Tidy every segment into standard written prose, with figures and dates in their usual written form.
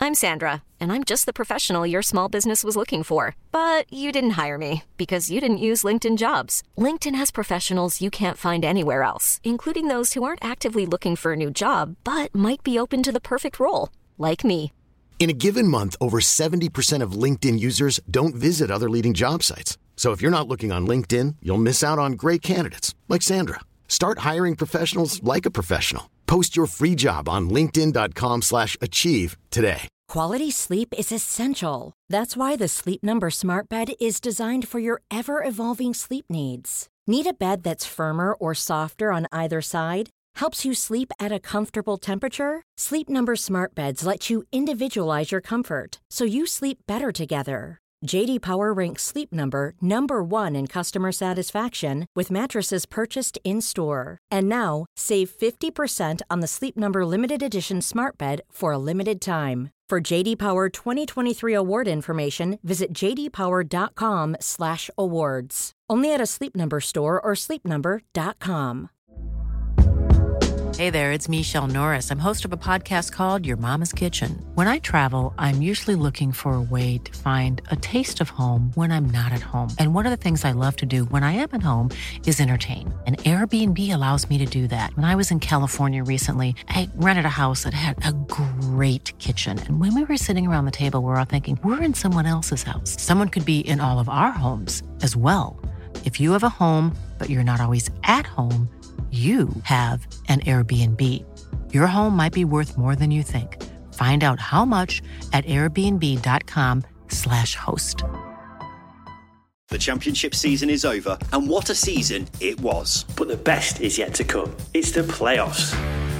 I'm Sandra, and I'm just the professional your small business was looking for. But you didn't hire me because you didn't use LinkedIn Jobs. LinkedIn has professionals you can't find anywhere else, including those who aren't actively looking for a new job, but might be open to the perfect role, like me. In a given month, over 70% of LinkedIn users don't visit other leading job sites. So if you're not looking on LinkedIn, you'll miss out on great candidates like Sandra. Start hiring professionals like a professional. Post your free job on linkedin.com/achieve today. Quality sleep is essential. That's why the Sleep Number Smart Bed is designed for your ever-evolving sleep needs. Need a bed that's firmer or softer on either side? Helps you sleep at a comfortable temperature? Sleep Number Smart Beds let you individualize your comfort so you sleep better together. J.D. Power ranks Sleep Number number 1 in customer satisfaction with mattresses purchased in-store. And now, save 50% on the Sleep Number Limited Edition Smart Bed for a limited time. For J.D. Power 2023 award information, visit jdpower.com/awards. Only at a Sleep Number store or sleepnumber.com. Hey there, it's Michelle Norris. I'm host of a podcast called Your Mama's Kitchen. When I travel, I'm usually looking for a way to find a taste of home when I'm not at home. And one of the things I love to do when I am at home is entertain. And Airbnb allows me to do that. When I was in California recently, I rented a house that had a great kitchen. And when we were sitting around the table, we're all thinking, we're in someone else's house. Someone could be in all of our homes as well. If you have a home, but you're not always at home, you have an Airbnb. Your home might be worth more than you think. Find out how much at airbnb.com/host. The championship season is over, and what a season it was. But the best is yet to come. It's the playoffs.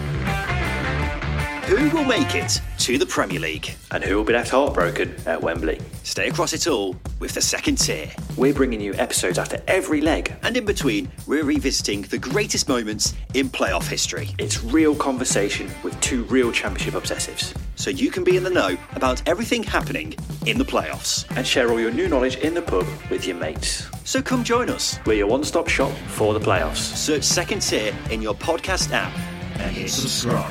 Who will make it to the Premier League? And who will be left heartbroken at Wembley? Stay across it all with the second tier. We're bringing you episodes after every leg. And in between, we're revisiting the greatest moments in playoff history. It's real conversation with two real championship obsessives. So you can be in the know about everything happening in the playoffs. And share all your new knowledge in the pub with your mates. So come join us. We're your one-stop shop for the playoffs. Search Second Tier in your podcast app and hit subscribe.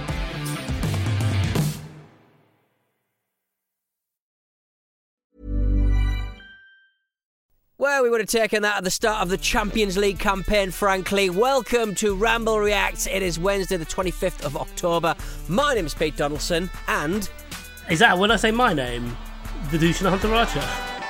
Well, we would have taken that at the start of the Champions League campaign, frankly. Welcome to Ramble Reacts. It is Wednesday, the 25th of October. My name is Pete Donaldson, and... Is that when I say my name? Vidushan Huntaracha?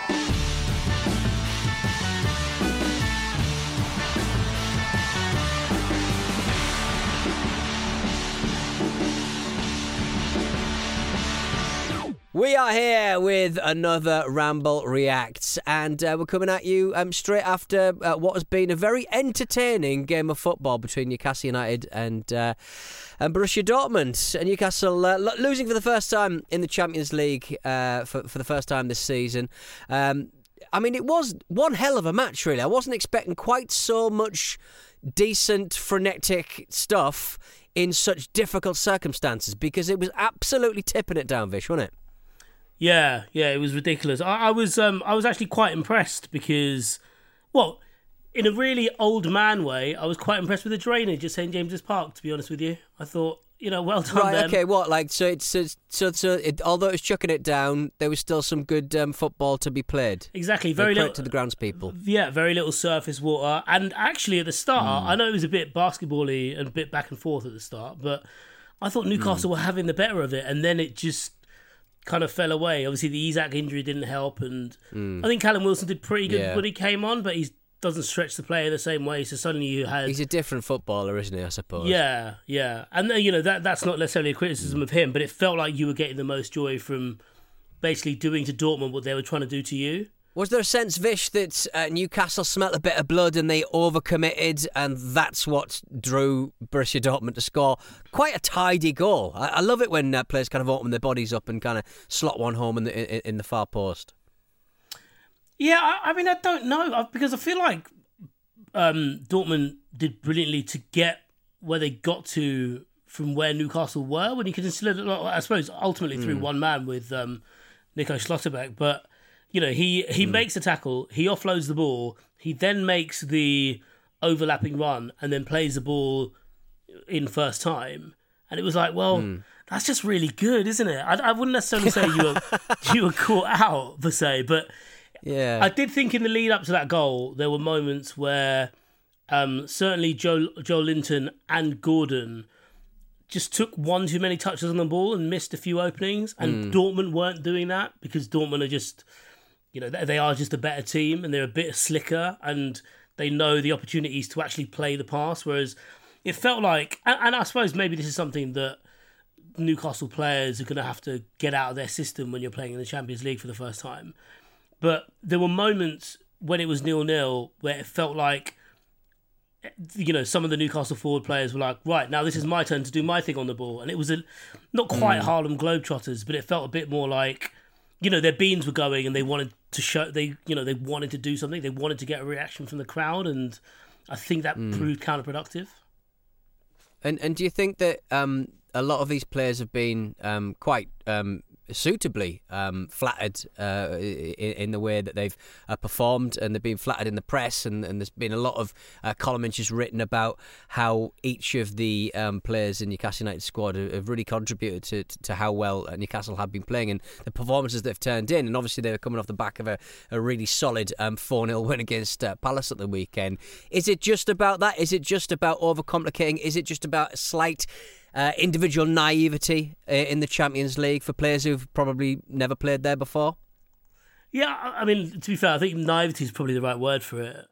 We are here with another Ramble Reacts, and we're coming at you straight after what has been a very entertaining game of football between Newcastle United and Borussia Dortmund. And Newcastle losing for the first time in the Champions League for the first time this season. I mean, it was one hell of a match, really. I wasn't expecting quite so much decent, frenetic stuff in such difficult circumstances, because it was absolutely tipping it down, Vish, wasn't it? Yeah, it was ridiculous. I was actually quite impressed because, well, in a really old man way, I was quite impressed with the drainage at St James's Park. To be honest with you, I thought, well done. Right, them. okay, what? Like, so although it was chucking it down, there was still some good football to be played. Exactly, very little to the groundspeople. Yeah, very little surface water, and actually at the start, I know it was a bit basketball-y and a bit back and forth at the start, but I thought Newcastle were having the better of it, and then it just kind of fell away. Obviously, the Isak injury didn't help, and I think Callum Wilson did pretty good when he came on, but he doesn't stretch the player the same way. So suddenly you had... He's a different footballer, isn't he, I suppose? Yeah. And, that's not necessarily a criticism of him, but it felt like you were getting the most joy from basically doing to Dortmund what they were trying to do to you. Was there a sense, Vish, that Newcastle smelt a bit of blood and they overcommitted, and that's what drew Borussia Dortmund to score quite a tidy goal? I love it when players kind of open their bodies up and kind of slot one home in the far post. Yeah, I mean, I don't know, because I feel like Dortmund did brilliantly to get where they got to from where Newcastle were, when you consider, I suppose, ultimately through one man with Nico Schlotterbeck, but... he makes a tackle, he offloads the ball, he then makes the overlapping run and then plays the ball in first time. And it was like, well, that's just really good, isn't it? I wouldn't necessarily say you were caught out, per se, but yeah, I did think in the lead up to that goal, there were moments where certainly Joe Linton and Gordon just took one too many touches on the ball and missed a few openings. And Dortmund weren't doing that because Dortmund are just, they are just a better team and they're a bit slicker and they know the opportunities to actually play the pass. Whereas it felt like, and I suppose maybe this is something that Newcastle players are going to have to get out of their system when you're playing in the Champions League for the first time. But there were moments when it was 0-0 where it felt like, some of the Newcastle forward players were like, right, now this is my turn to do my thing on the ball. And it was not quite Harlem Globetrotters, but it felt a bit more like, their beans were going and they wanted to show, they wanted to do something. They wanted to get a reaction from the crowd. And I think that proved counterproductive. And do you think that a lot of these players have been quite suitably flattered in the way that they've performed, and they've been flattered in the press, and there's been a lot of columns just written about how each of the players in Newcastle United squad have really contributed to how well Newcastle have been playing and the performances they've turned in. And obviously they were coming off the back of a really solid 4-0 win against Palace at the weekend. Is it just about that? Is it just about overcomplicating? Is it just about a slight individual naivety in the Champions League for players who've probably never played there before? Yeah, I mean, to be fair, I think naivety is probably the right word for it.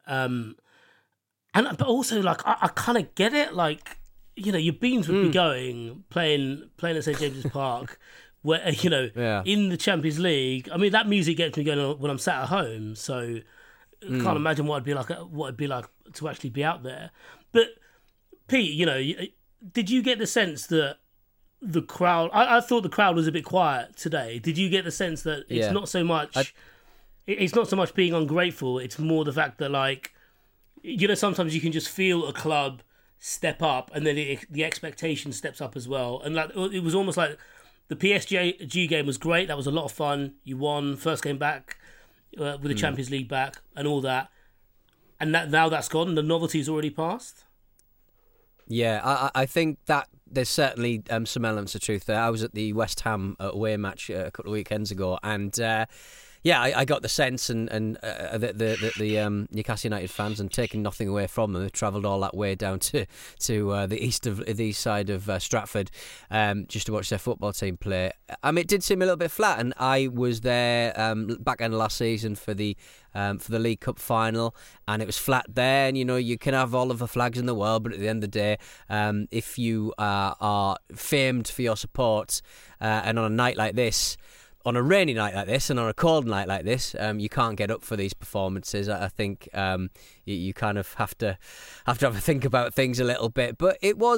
But also, like, I kind of get it. Like, your beans would be going playing at St James's Park, where in the Champions League. I mean, that music gets me going when I'm sat at home. So I can't imagine what it'd be like to actually be out there. But Pete, did you get the sense that the crowd... I thought the crowd was a bit quiet today. Did you get the sense that it's not so much... It's not so much being ungrateful, it's more the fact that, like, sometimes you can just feel a club step up and then the expectation steps up as well. And like it was almost like the PSG game was great. That was a lot of fun. You won, first game back with the Champions League back and all that. And now that's gone. The novelty's already passed. Yeah, I think that there's certainly some elements of truth there. I was at the West Ham away match a couple of weekends ago, and I got the sense, and the Newcastle United fans, and taking nothing away from them, they travelled all that way down to the east side of Stratford, just to watch their football team play. I mean, it did seem a little bit flat, and I was there back end of last season for the League Cup final, and it was flat there. And you can have all of the flags in the world, but at the end of the day, if you are famed for your support, and on a night like this, on a rainy night like this, and on a cold night like this, you can't get up for these performances. I think you kind of have to have a think about things a little bit. But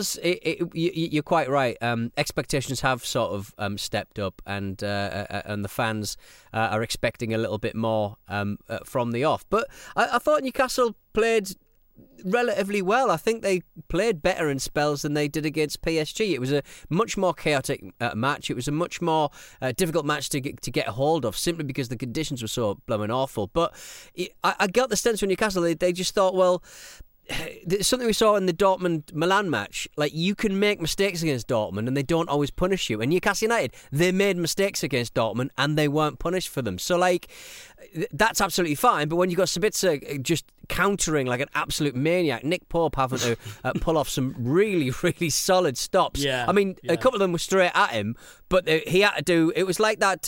you're quite right. Expectations have sort of stepped up, and the fans are expecting a little bit more from the off. But I thought Newcastle played relatively well. I think they played better in spells than they did against PSG. It was a much more chaotic match. It was a much more difficult match to get a hold of, simply because the conditions were so blooming awful. But I got the sense from Newcastle they just thought, well, something we saw in the Dortmund-Milan match, like, you can make mistakes against Dortmund and they don't always punish you. And Newcastle United, they made mistakes against Dortmund and they weren't punished for them. So, like, that's absolutely fine. But when you've got Sabitzer just countering like an absolute maniac, Nick Pope having to pull off some really, really solid stops. Yeah, I mean, a couple of them were straight at him, but he had to do... It was like that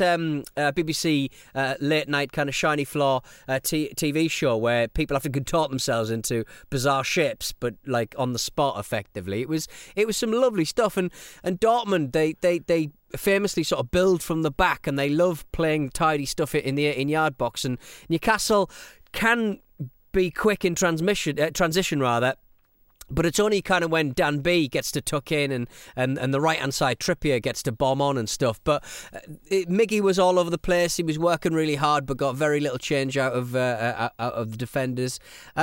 BBC late night kind of shiny floor TV show where people have to contort themselves into bizarre shapes, but like on the spot effectively. It was some lovely stuff. And Dortmund, they famously sort of build from the back, and they love playing tidy stuff in the 18-yard box. And Newcastle can be quick in transition rather. But it's only kind of when Dan B gets to tuck in and the right-hand side Trippier gets to bomb on and stuff. But Miggy was all over the place. He was working really hard but got very little change out of the defenders.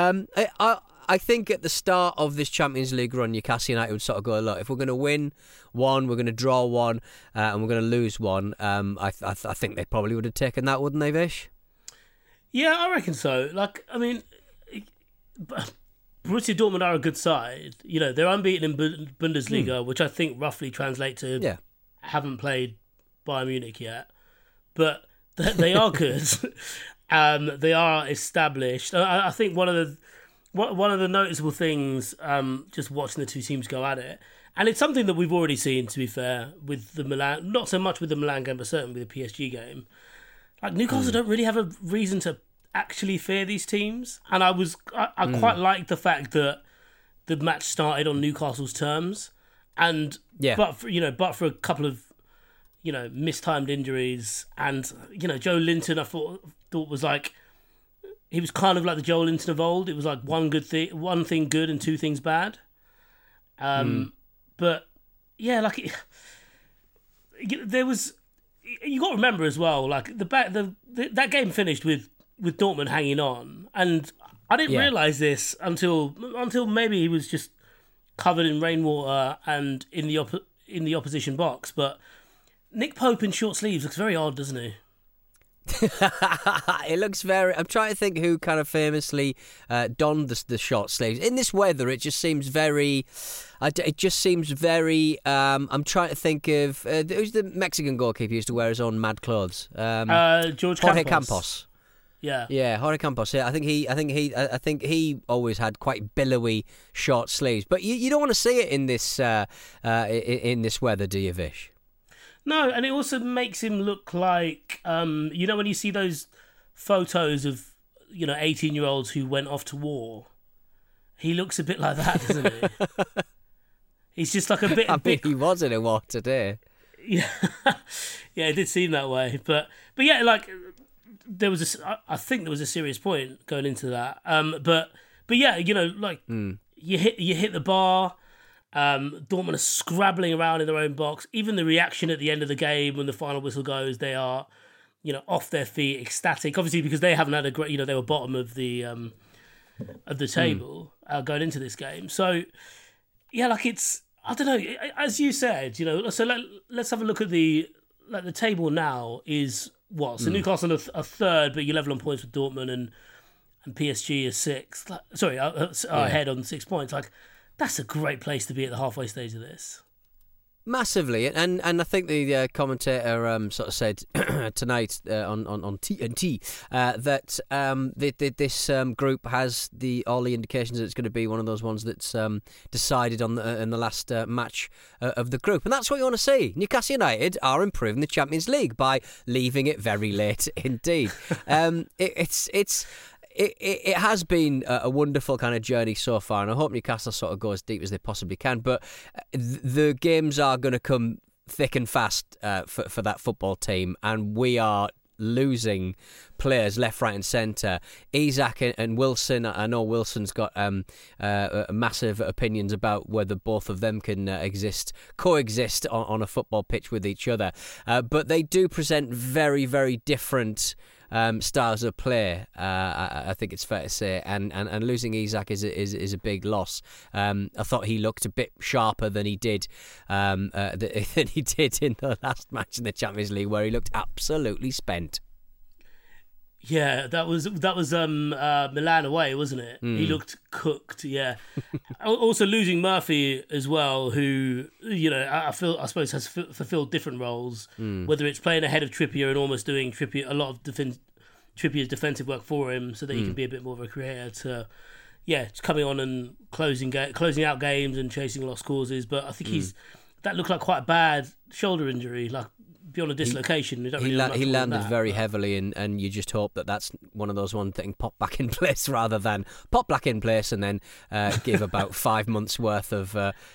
I think at the start of this Champions League run, Newcastle United would sort of go, look, if we're going to win one, we're going to draw one, and we're going to lose one, I think they probably would have taken that, wouldn't they, Vish? Yeah, I reckon so. Like, I mean... Borussia Dortmund are a good side. You know, they're unbeaten in Bundesliga, which I think roughly translate to haven't played Bayern Munich yet. But they are good. They are established. I think one of the noticeable things, just watching the two teams go at it, and it's something that we've already seen, to be fair, with the Milan, not so much with the Milan game, but certainly with the PSG game. Like, Newcastle don't really have a reason to actually fear these teams, and I quite liked the fact that the match started on Newcastle's terms, and but for a couple of mistimed injuries, and Joe Linton I thought was like, he was kind of like the Joe Linton of old. It was like one thing good and two things bad. But yeah, like there was. You got to remember as well, like that game finished with Dortmund hanging on, and I didn't realise this until maybe he was just covered in rainwater and in the opposition box. But Nick Pope in short sleeves looks very odd, doesn't he? It looks very. I'm trying to think who kind of famously donned the short sleeves in this weather. It just seems very. It just seems very. I'm trying to think of who's the Mexican goalkeeper who used to wear his own mad clothes. Jorge Campos. Yeah, Jorge Campos. Yeah, I think he always had quite billowy short sleeves. But you don't want to see it in this weather, do you, Vish? No, and it also makes him look like, when you see those photos of, 18-year-olds who went off to war, he looks a bit like that, doesn't he? He's just like a bit... he was in a war today. Yeah, yeah, it did seem that way. But yeah, like, I think there was a serious point going into that. But yeah, you hit the bar... Dortmund are scrabbling around in their own box. Even the reaction at the end of the game when the final whistle goes, they are, off their feet, ecstatic. Obviously, because they haven't had a great, they were bottom of the table going into this game. So, yeah, like it's, I don't know. As you said, so let's have a look at the table now is what? So Newcastle are third, but you're level on points with Dortmund and PSG is sixth. Are ahead on 6 points. Like, that's a great place to be at the halfway stage of this. Massively, and I think the commentator sort of said tonight on TNT that this group has all the indications that it's going to be one of those ones that's decided on in the last match of the group, and that's what you want to see. Newcastle United are improving the Champions League by leaving it very late indeed. It has been a wonderful kind of journey so far, and I hope Newcastle sort of go as deep as they possibly can. But the games are going to come thick and fast for that football team, and we are losing players left, right and centre. Isak and Wilson, I know Wilson's got massive opinions about whether both of them can coexist on a football pitch with each other. But they do present very, very different styles of play, I think it's fair to say, and losing Isak is a big loss. I thought he looked a bit sharper than he did in the last match in the Champions League, where he looked absolutely spent. Yeah, that was Milan away, wasn't it? He looked cooked. Yeah. Also losing Murphy as well, who I suppose has fulfilled different roles. Whether it's playing ahead of Trippier and almost doing a lot of Trippier's defensive work for him, so that he can be a bit more of a creator. To just coming on and closing out games and chasing lost causes. But I think that looked like quite a bad shoulder injury, like beyond a dislocation. He landed very heavily, and you just hope that that's one of those ones that can pop back in place rather than pop back in place and then give about 5 months worth of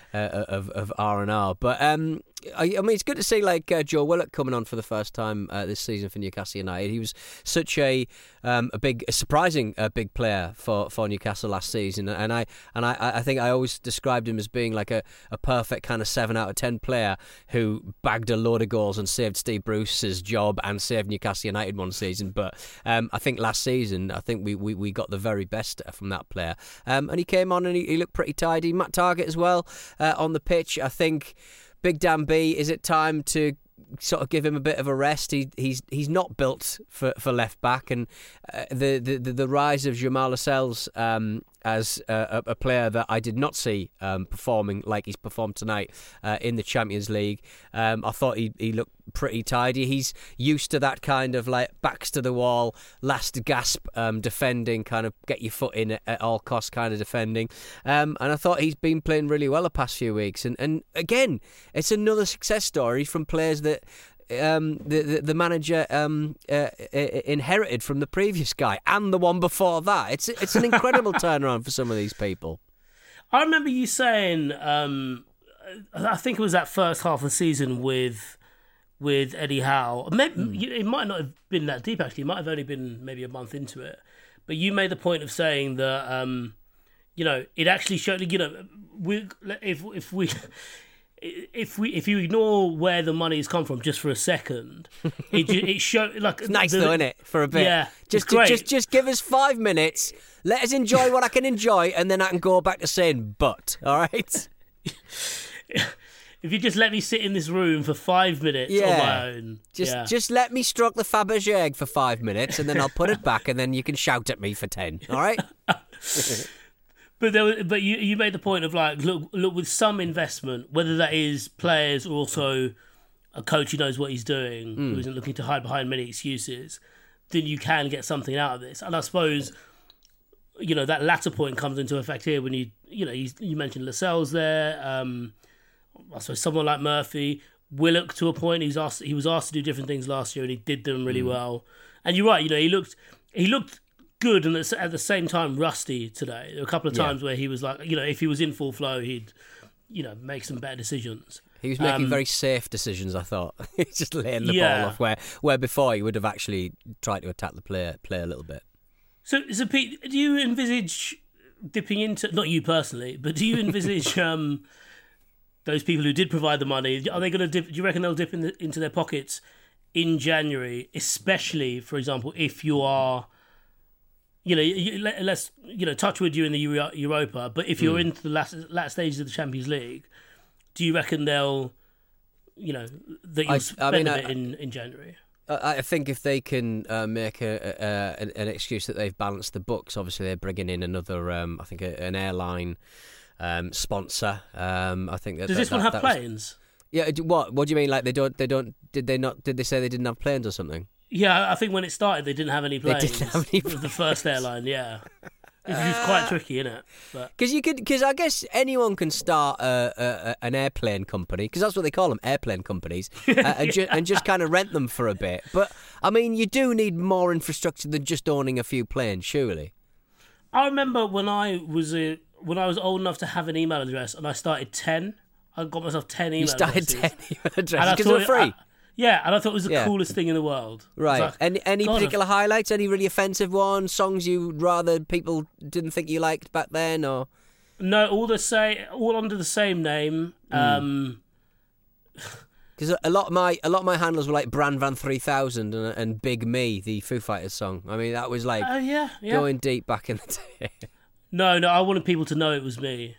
R&R. But I mean, it's good to see Joe Willock coming on for the first time this season for Newcastle United. He was such a surprising big player for Newcastle last season, and I think I always described him as being like a perfect kind of 7 out of 10 player who bagged a load of goals and saved Steve Bruce's job and saved Newcastle United one season. But I think last season, I think we got the very best from that player, and he came on and he looked pretty tidy. Matt Targett as well on the pitch. I think Big Dan B, is it time to sort of give him a bit of a rest? He's not built for left back, and the rise of Jamal Lascelles as a player that I did not see performing like he's performed tonight in the Champions League. I thought he looked pretty tidy. He's used to that kind of like backs to the wall, last gasp defending, kind of get your foot in at all costs kind of defending. And I thought he's been playing really well the past few weeks. And again, it's another success story from players that the manager inherited from the previous guy and the one before that. It's an incredible turnaround for some of these people. I remember you saying, I think it was that first half of the season with Eddie Howe. It might not have been that deep, actually. It might have only been maybe a month into it. But you made the point of saying that, it actually showed, if you ignore where the money's come from just for a second, it showed like it's nice though, isn't it? For a bit, yeah, just give us 5 minutes. Let us enjoy what I can enjoy, and then I can go back to saying "but." All right. If you just let me sit in this room for 5 minutes on my own, just let me stroke the Fabergé egg for 5 minutes, and then I'll put it back, and then you can shout at me for 10. All right. But you made the point of like look with some investment, whether that is players or also a coach who knows what he's doing, who isn't looking to hide behind many excuses, then you can get something out of this. And I suppose that latter point comes into effect here when you mentioned Lascelles there. I suppose someone like Murphy, Willock to a point. He was asked to do different things last year, and he did them really well. And you're right. He looked good and at the same time rusty today. There were a couple of times where he was like, if he was in full flow, he'd, make some better decisions. He was making very safe decisions, I thought. He's just laying the ball off where before he would have actually tried to attack the play a little bit. So Pete, do you envisage dipping into, not you personally, but do you envisage those people who did provide the money, are they going to dip? Do you reckon they'll dip into their pockets in January, especially, for example, if you are, let's touch wood, you're in the Europa, but if you're into the last stages of the Champions League, do you reckon they'll, that you'll spend a bit in January? I think if they can make an excuse that they've balanced the books, obviously they're bringing in another, I think, an airline sponsor. I think that does this one have planes? Yeah. What do you mean? Like they don't? Did they say they didn't have planes or something? Yeah, I think when it started, they didn't have any planes. They didn't have any planes. It was the first airline, yeah. It's quite tricky, isn't it? Because I guess anyone can start an airplane company, because that's what they call them, airplane companies, and just kind of rent them for a bit. But I mean, you do need more infrastructure than just owning a few planes, surely. I remember when I was old enough to have an email address, and I started 10. I got myself 10 email addresses. You started 10 email addresses because they were free. Yeah, and I thought it was the coolest thing in the world. Right. Like, any particular highlights? Any really offensive ones? Songs you'd rather people didn't think you liked back then, or? No, all under the same name. Because a lot of my handles were like Brand Van 3000 and Big Me, the Foo Fighters song. I mean, that was like going deep back in the day. No, I wanted people to know it was me.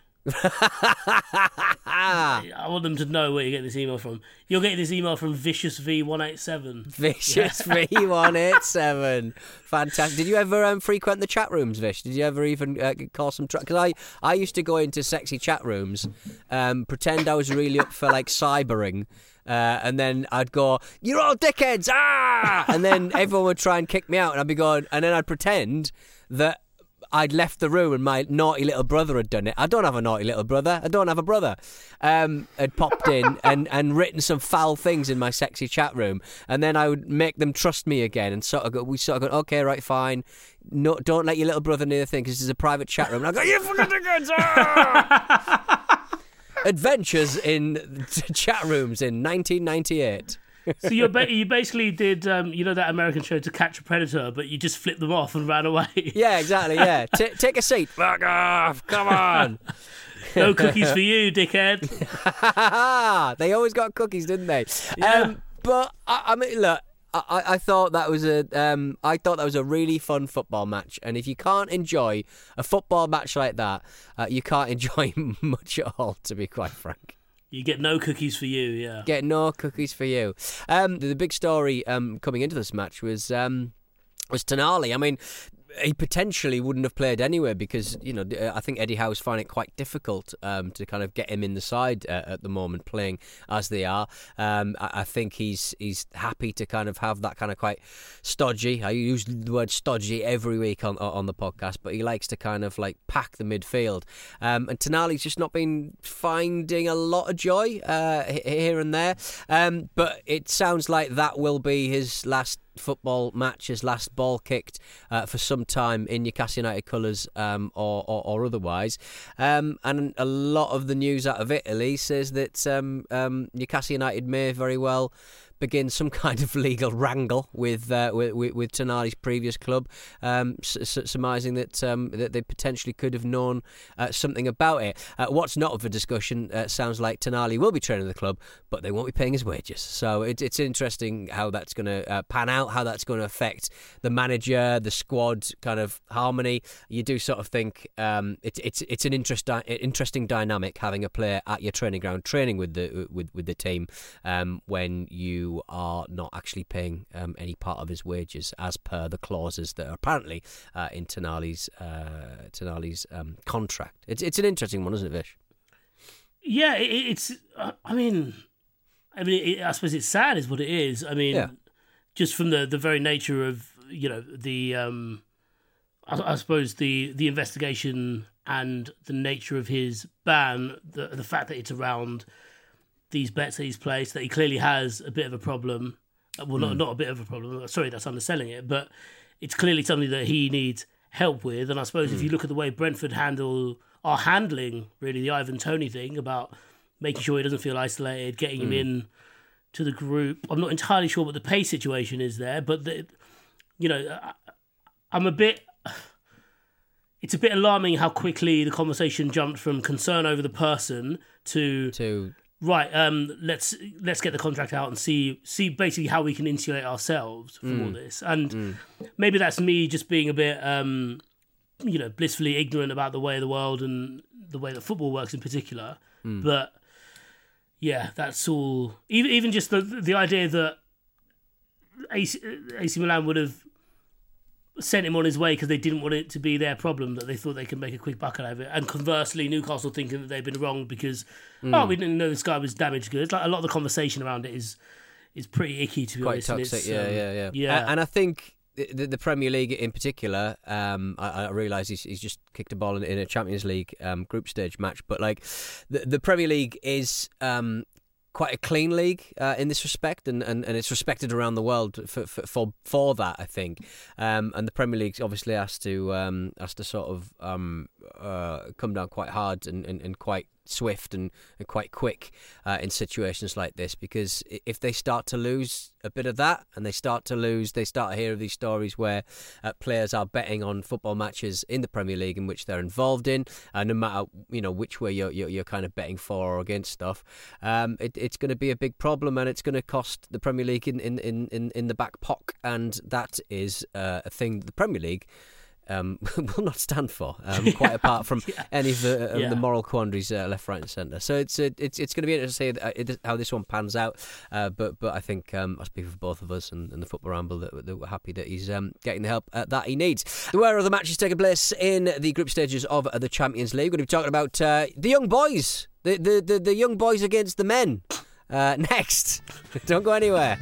I want them to know where you get this email from. You're getting this email from Vicious V187. Vicious V187. Fantastic. Did you ever frequent the chat rooms, Vish? Did you ever even call some... Because I used to go into sexy chat rooms, pretend I was really up for like cybering, and then I'd go, "You're all dickheads! Ah!" And then everyone would try and kick me out, and I'd be going... And then I'd pretend that I'd left the room and my naughty little brother had done it. I don't have a naughty little brother. I don't have a brother. Had popped in and written some foul things in my sexy chat room, and then I would make them trust me again. And we sort of go, okay, right, fine. No, don't let your little brother near the thing because this is a private chat room. And I go, "You fucking dickheads!" Ah! Adventures in chat rooms in 1998. So you basically did, that American show To Catch a Predator, but you just flipped them off and ran away. Yeah, exactly, yeah. Take a seat. Fuck off, come on. No cookies for you, dickhead. They always got cookies, didn't they? Yeah. But, I mean, look, I thought that was a really fun football match, and if you can't enjoy a football match like that, you can't enjoy much at all, to be quite frank. You get no cookies for you, yeah. Get no cookies for you. The big story coming into this match was Tonali. I mean, he potentially wouldn't have played anyway because, you know, I think Eddie Howe's finding it quite difficult to kind of get him in the side at the moment, playing as they are. I think he's happy to kind of have that kind of quite stodgy. I use the word stodgy every week on the podcast, but he likes to kind of like pack the midfield. And Tonali's just not been finding a lot of joy here and there. But it sounds like that will be his last football match, his last ball kicked for some time in Newcastle United colours or otherwise. And a lot of the news out of Italy says that Newcastle United may very well begin some kind of legal wrangle with Tonali's previous club, surmising that they potentially could have known something about it. What's not up for discussion sounds like Tonali will be training the club, but they won't be paying his wages. So it's interesting how that's going to pan out, how that's going to affect the manager, the squad kind of harmony. You do sort of think it's an interesting dynamic having a player at your training ground training with the team when you are not actually paying any part of his wages as per the clauses that are apparently in Tonali's contract. It's an interesting one, isn't it, Vish? Yeah, it's. I mean, I suppose it's sad, is what it is. I mean, just from the very nature of, you know, the I suppose the investigation and the nature of his ban, the fact that it's around these bets that he's placed, that he clearly has a bit of a problem. Well, not a bit of a problem. Sorry, that's underselling it. But it's clearly something that he needs help with. And I suppose if you look at the way Brentford are handling really the Ivan Toney thing about making sure he doesn't feel isolated, getting him in to the group. I'm not entirely sure what the pay situation is there, but it's a bit alarming how quickly the conversation jumped from concern over the person to right, let's get the contract out and see basically how we can insulate ourselves from all this. And maybe that's me just being a bit, blissfully ignorant about the way of the world and the way that football works in particular. But yeah, that's all. Even just the idea that AC Milan would have sent him on his way because they didn't want it to be their problem, that they thought they could make a quick buck out of it. And conversely, Newcastle thinking that they've been wrong because, we didn't know this guy was damaged goods. Like, a lot of the conversation around it is pretty icky, to be honest. Quite toxic, yeah. And I think the Premier League in particular, I realise he's just kicked a ball in a Champions League group stage match, but like the Premier League is quite a clean league in this respect, and it's respected around the world for that, I think. And the Premier League obviously has to sort of come down quite hard and quite swift and quite quick in situations like this, because if they start to lose a bit of that and they start to hear of these stories where players are betting on football matches in the Premier League in which they're involved in, no matter which way you're kind of betting for or against stuff, it's going to be a big problem, and it's going to cost the Premier League in the back pocket, and that is a thing that the Premier League will not stand for, quite apart from any of the moral quandaries left, right and centre. So it's going to be interesting to see how this one pans out, but I think I speak for both of us and the Football Ramble that we're happy that he's getting the help that he needs. There were other matches taking place in the group stages of the Champions League. We're going to be talking about the young boys, the young boys against the men next. Don't go anywhere.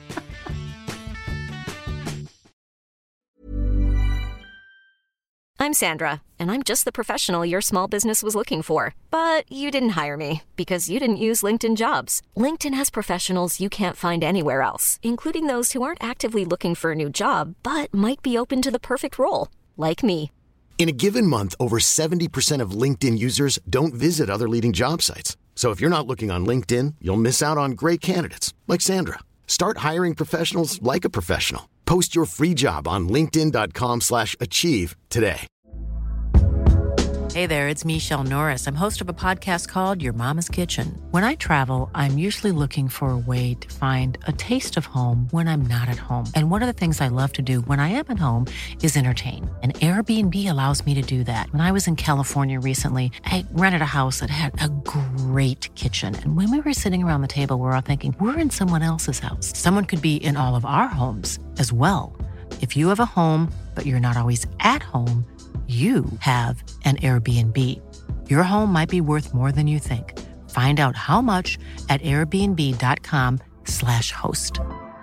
I'm Sandra, and I'm just the professional your small business was looking for. But you didn't hire me because you didn't use LinkedIn Jobs. LinkedIn has professionals you can't find anywhere else, including those who aren't actively looking for a new job, but might be open to the perfect role, like me. In a given month, over 70% of LinkedIn users don't visit other leading job sites. So if you're not looking on LinkedIn, you'll miss out on great candidates like Sandra. Start hiring professionals like a professional. Post your free job on linkedin.com/achieve today. Hey there, it's Michelle Norris. I'm host of a podcast called Your Mama's Kitchen. When I travel, I'm usually looking for a way to find a taste of home when I'm not at home. And one of the things I love to do when I am at home is entertain. And Airbnb allows me to do that. When I was in California recently, I rented a house that had a great kitchen. And when we were sitting around the table, we were all thinking, we're in someone else's house. Someone could be in all of our homes as well. If you have a home, but you're not always at home, you have an Airbnb. Your home might be worth more than you think. Find out how much at airbnb.com/host.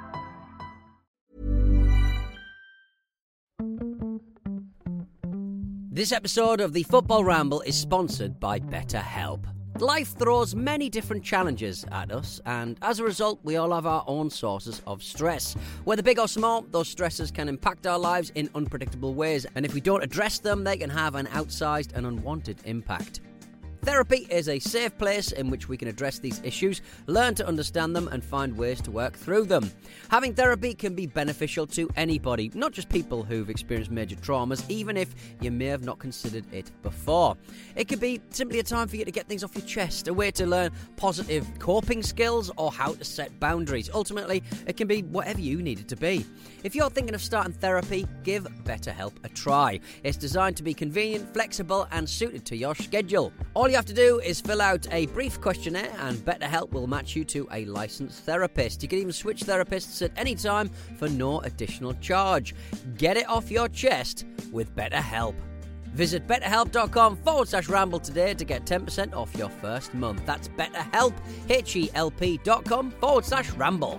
This episode of the Football Ramble is sponsored by BetterHelp. Life throws many different challenges at us, and as a result, we all have our own sources of stress. Whether big or small, those stresses can impact our lives in unpredictable ways, and if we don't address them, they can have an outsized and unwanted impact. Therapy is a safe place in which we can address these issues, learn to understand them, and find ways to work through them. Having therapy can be beneficial to anybody, not just people who've experienced major traumas, even if you may have not considered it before. It could be simply a time for you to get things off your chest, a way to learn positive coping skills, or how to set boundaries. Ultimately, it can be whatever you need it to be. If you're thinking of starting therapy, give BetterHelp a try. It's designed to be convenient, flexible, and suited to your schedule. All you have to do is fill out a brief questionnaire, and BetterHelp will match you to a licensed therapist. You can even switch therapists at any time for no additional charge. Get it off your chest with BetterHelp. Visit betterhelp.com/ramble today to get 10% off your first month. That's BetterHelp, HELP.com/ramble.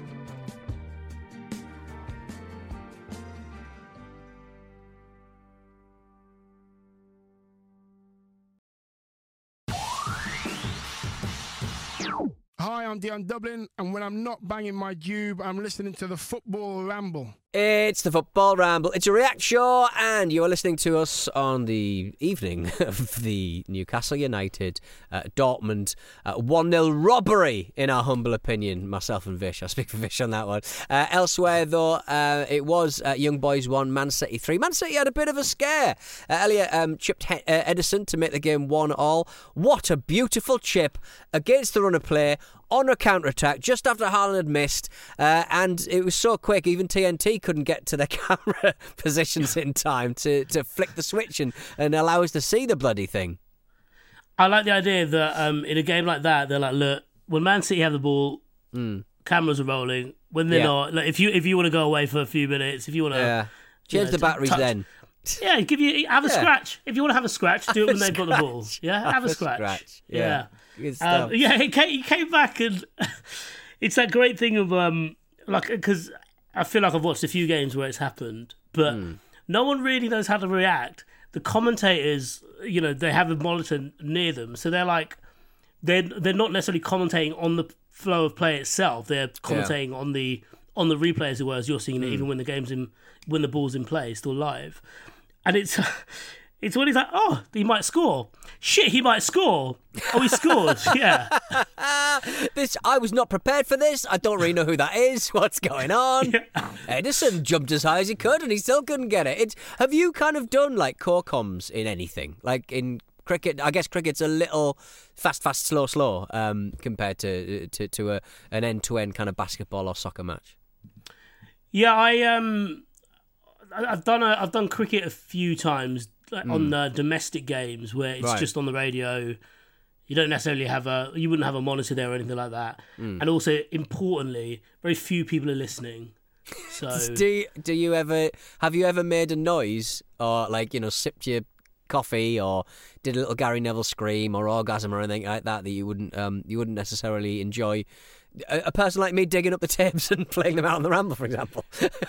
Hi, I'm Dion Dublin, and when I'm not banging my dube, I'm listening to the Football Ramble. It's the Football Ramble. It's a React show, and you're listening to us on the evening of the Newcastle United Dortmund 1-0 robbery, in our humble opinion. Myself and Vish. I speak for Vish on that one. Elsewhere, though, it was Young Boys 1, Man City 3. Man City had a bit of a scare. Elliot chipped Edison to make the game 1-1. What a beautiful chip against the run of play on a counter-attack just after Haaland had missed, and it was so quick even TNT couldn't get to their camera positions in time to flick the switch and allow us to see the bloody thing. I like the idea that in a game like that, they're like, look, when Man City have the ball, cameras are rolling. When they're not, like, if you want to go away for a few minutes, if you want to change the batteries then. Yeah, have a scratch. If you want to have a scratch, do it when they've got the ball. Yeah, have a scratch. Yeah. Good stuff. He came back, and it's that great thing of because I feel like I've watched a few games where it's happened, but no one really knows how to react. The commentators, they have a monitor near them, so they're like, they're not necessarily commentating on the flow of play itself. They're commentating on the replay, as it were, as you're seeing it, even when the ball's in play, still live. And it's when he's like, oh, he might score. Shit, he might score. Oh, he scored. Yeah. I was not prepared for this. I don't really know who that is. What's going on? Yeah. Edison jumped as high as he could, and he still couldn't get it. Have you kind of done like core comms in anything? Like in cricket, I guess cricket's a little fast, slow, compared to an end-to-end kind of basketball or soccer match. Yeah, I've done cricket a few times on domestic games where it's just on the radio. You don't necessarily you wouldn't have a monitor there or anything like that. And also, importantly, very few people are listening. So have you ever made a noise or sipped your coffee or did a little Gary Neville scream or orgasm or anything like that you wouldn't necessarily enjoy? A person like me digging up the tapes and playing them out on the Ramble, for example.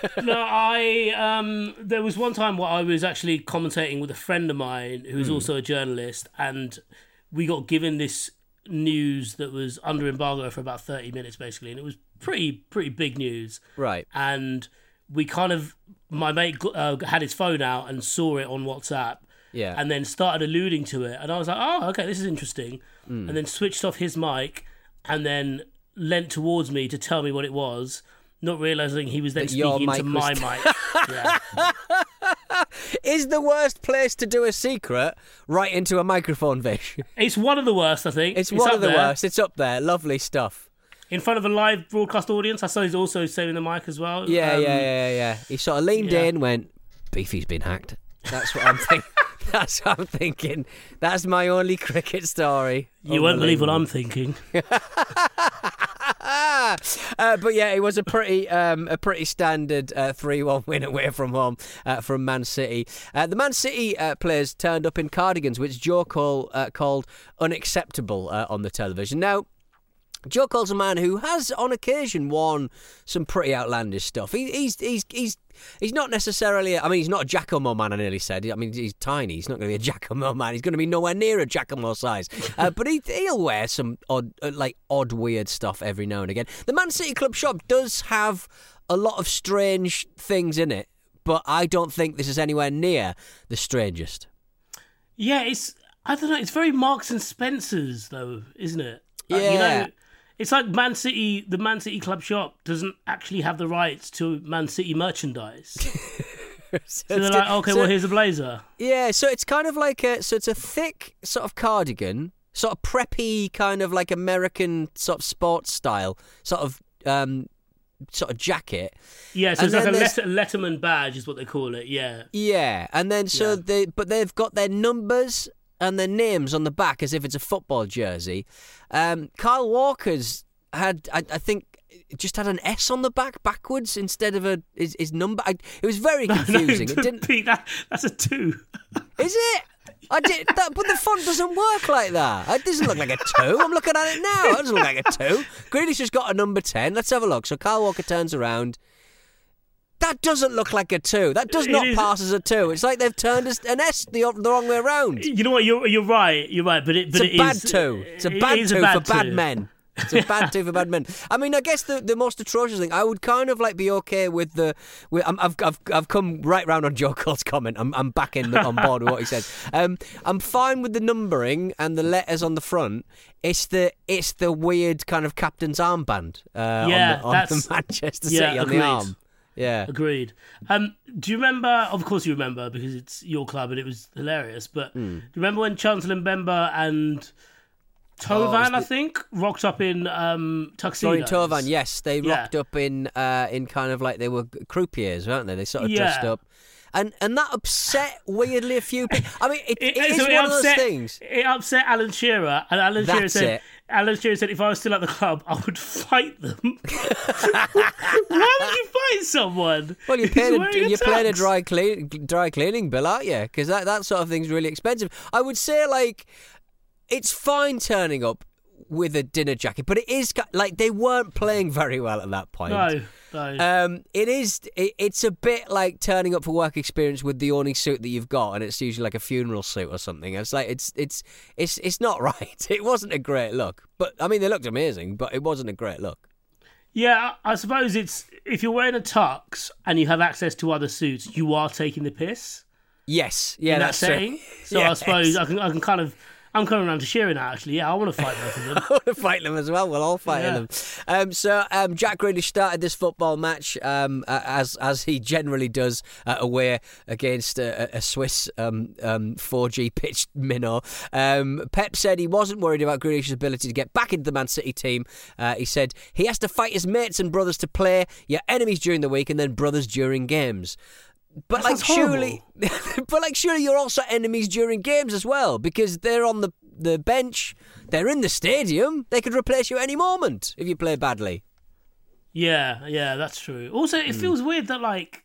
No, there was one time where I was actually commentating with a friend of mine who's also a journalist, and we got given this news that was under embargo for about 30 minutes, basically, and it was pretty big news. Right. And we my mate had his phone out and saw it on WhatsApp. Yeah. And then started alluding to it, and I was like, oh, okay, this is interesting. And then switched off his mic, and then leant towards me to tell me what it was, not realising he was then speaking into my mic. Yeah. Is the worst place to do a secret right into a microphone, Vish? It's one of the worst, I think. It's one of the worst. It's up there. Lovely stuff. In front of a live broadcast audience. I saw he's also saving the mic as well. Yeah. He sort of leaned in, went, Beefy's been hacked. That's what I'm thinking. That's what I'm thinking. That's my only cricket story. You won't believe what I'm thinking. But yeah, it was a pretty standard 3-1 win away from home from Man City. The Man City players turned up in cardigans, which Joe Cole called unacceptable on the television. Now, Joe Cole's a man who has, on occasion, worn some pretty outlandish stuff. He's not necessarily... I mean, he's not a Giacomo man, I nearly said. I mean, he's tiny. He's not going to be a Giacomo man. He's going to be nowhere near a Giacomo size. But he'll wear some odd, weird stuff every now and again. The Man City Club shop does have a lot of strange things in it, but I don't think this is anywhere near the strangest. Yeah, I don't know. It's very Marks and Spencer's, though, isn't it? Yeah. It's like Man City, the Man City Club shop doesn't actually have the rights to Man City merchandise. So they're like, okay, well, here's a blazer. Yeah, so it's kind of like it's a thick sort of cardigan, sort of preppy, kind of like American sort of sports style, sort of jacket. Yeah, so it's like a Letterman badge is what they call it, yeah. Yeah, and then they've got their numbers and their names on the back as if it's a football jersey. Kyle Walker's had, I think, just had an S on the back backwards instead of his number. It was very confusing. No, it didn't. Pete, that's a 2. Is it? But the font doesn't work like that. It doesn't look like a 2. I'm looking at it now. It doesn't look like a 2. Grealish has got a number 10. Let's have a look. So Kyle Walker turns around. That doesn't look like a 2. That does not pass as a 2. It's like they've turned an S the wrong way around. You know what? You're right. You're right. But it's a bad 2. It's a bad 2 for bad men. It's a bad 2 for bad men. I mean, I guess the most atrocious thing, I would kind of like be okay with I've come right round on Joe Cole's comment. I'm back on board with what he said. I'm fine with the numbering and the letters on the front. It's the weird kind of captain's armband on the Manchester City on the arm. Yeah. Agreed. Do you remember, of course you remember because it's your club and it was hilarious, but do you remember when Chancellor Mbemba and Tovan, I think, rocked up in tuxedos? Sorry, Tovan, yes. They rocked up in kind of like they were croupiers, weren't they? They sort of dressed up. And that upset weirdly a few people. I mean, it is one of those things. It upset Alan Shearer, and Alan Shearer said, if I was still at the club, I would fight them. Why would you fight someone? Well, you're paying a dry cleaning bill, aren't you? Because that sort of thing's really expensive. I would say, like, it's fine turning up with a dinner jacket, but it is like they weren't playing very well at that point. No. It's a bit like turning up for work experience with the only suit that you've got, and it's usually like a funeral suit or something. It's like it's not right. It wasn't a great look, but I mean they looked amazing, but it wasn't a great look. Yeah, I suppose it's if you're wearing a tux and you have access to other suits, you are taking the piss. Yes, yeah, that's setting. So yes. I suppose I can kind of. I'm coming around to Shearer now, actually. Yeah, I want to fight both of them. I want to fight them as well. We'll all fight them. So Jack Grealish started this football match as he generally does away against a Swiss 4G pitched minnow. Pep said he wasn't worried about Grealish's ability to get back into the Man City team. He said he has to fight his mates and brothers to play, your enemies during the week and then brothers during games. But surely you're also enemies during games as well because they're on the bench, they're in the stadium, they could replace you at any moment if you play badly. Yeah, that's true. Also, it feels weird that like,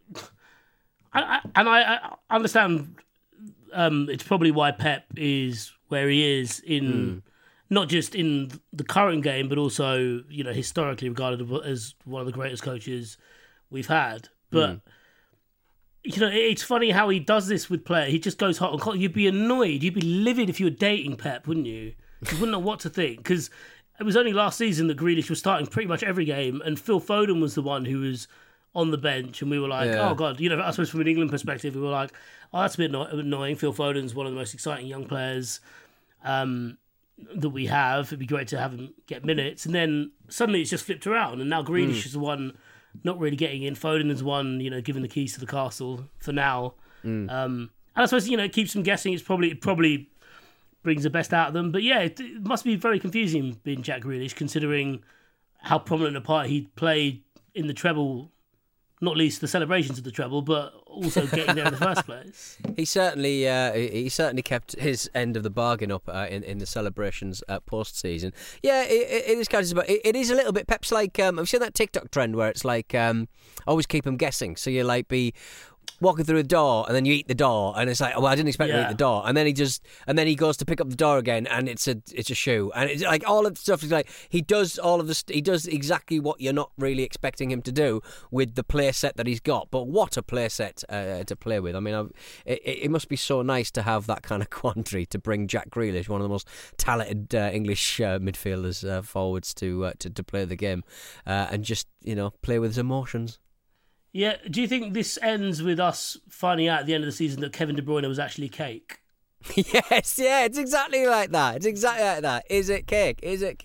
I understand. It's probably why Pep is where he is in not just in the current game, but also historically regarded as one of the greatest coaches we've had, but. It's funny how he does this with players. He just goes hot and cold. You'd be annoyed. You'd be livid if you were dating Pep, wouldn't you? You wouldn't know what to think. Because it was only last season that Grealish was starting pretty much every game, and Phil Foden was the one who was on the bench, and we were like, oh, God. I suppose from an England perspective, we were like, oh, that's a bit annoying. Phil Foden's one of the most exciting young players that we have. It'd be great to have him get minutes. And then suddenly it's just flipped around, and now Grealish is the one not really getting in. Foden is one, given the keys to the castle for now. And I suppose, it keeps them guessing. It probably brings the best out of them. But yeah, it must be very confusing being Jack Grealish, considering how prominent a part he played in the treble Not least the celebrations of the treble, but also getting there in the first place. He certainly kept his end of the bargain up in the celebrations post-season. Yeah, it is kind of, it is a little bit. Pep's like, I've seen that TikTok trend where it's like, always keep them guessing. So you like be walking through the door and then you eat the door and it's like, well, I didn't expect to eat the door, and then he goes to pick up the door again and it's a shoe, and it's like all of the stuff is like he does all of this. He does exactly what you're not really expecting him to do with the play set that he's got. But what a play set to play with! I mean, it must be so nice to have that kind of quandary to bring Jack Grealish, one of the most talented English midfielders, forwards to play the game and just play with his emotions. Yeah, do you think this ends with us finding out at the end of the season that Kevin De Bruyne was actually cake? Yes, yeah, it's exactly like that. Is it cake?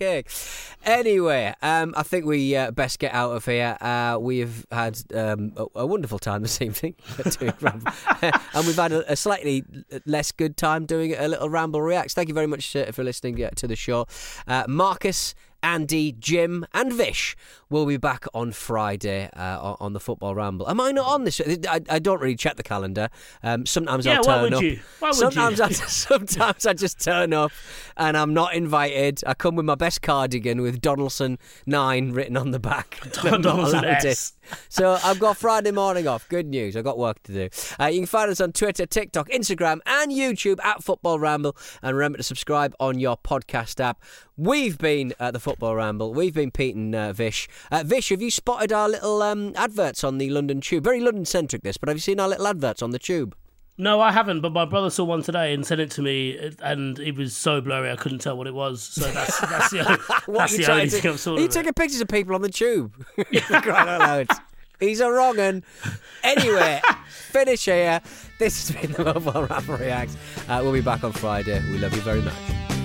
Anyway, I think we best get out of here. We've had a wonderful time this evening doing Ramble. And we've had a slightly less good time doing a little Ramble Reacts. Thank you very much for listening to the show. Marcus, Andy, Jim and Vish will be back on Friday on the Football Ramble. Am I not on this? I don't really check the calendar. Sometimes I'll turn up. Sometimes I just turn up and I'm not invited. I come with my best cardigan with Donaldson 9 written on the back. Donaldson S. So I've got Friday morning off. Good news. I've got work to do. You can find us on Twitter, TikTok, Instagram and YouTube at Football Ramble. And remember to subscribe on your podcast app. We've been at the Football Ramble. We've been Pete and Vish. Vish, have you spotted our little adverts on the London Tube? Very London-centric this, but have you seen our little adverts on the Tube? No, I haven't, but my brother saw one today and sent it to me, and it was so blurry I couldn't tell what it was. So that's the only thing I've saw. Are you taking pictures of people on the Tube? Crying out loud. He's a wrong un. Anyway, finish here. This has been the Mobile Ramble Reacts. We'll be back on Friday. We love you very much.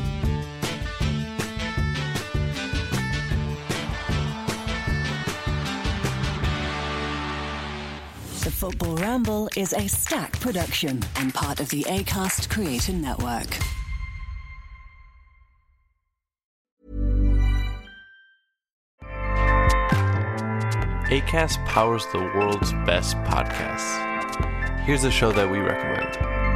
The Football Ramble is a Stack production and part of the Acast Creator Network. Acast powers the world's best podcasts. Here's a show that we recommend.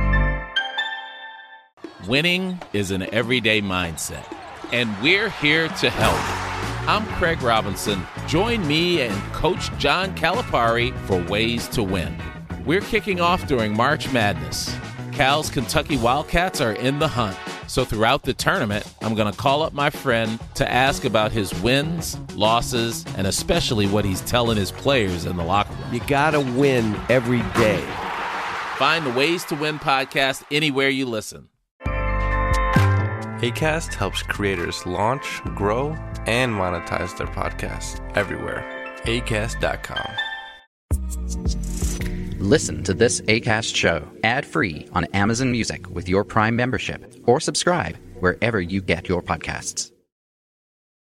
Winning is an everyday mindset, and we're here to help. I'm Craig Robinson. Join me and Coach John Calipari for Ways to Win. We're kicking off during March Madness. Cal's Kentucky Wildcats are in the hunt. So throughout the tournament, I'm going to call up my friend to ask about his wins, losses, and especially what he's telling his players in the locker room. You got to win every day. Find the Ways to Win podcast anywhere you listen. Acast helps creators launch, grow, and monetize their podcasts everywhere. Acast.com. Listen to this Acast show ad-free on Amazon Music with your Prime membership, or subscribe wherever you get your podcasts.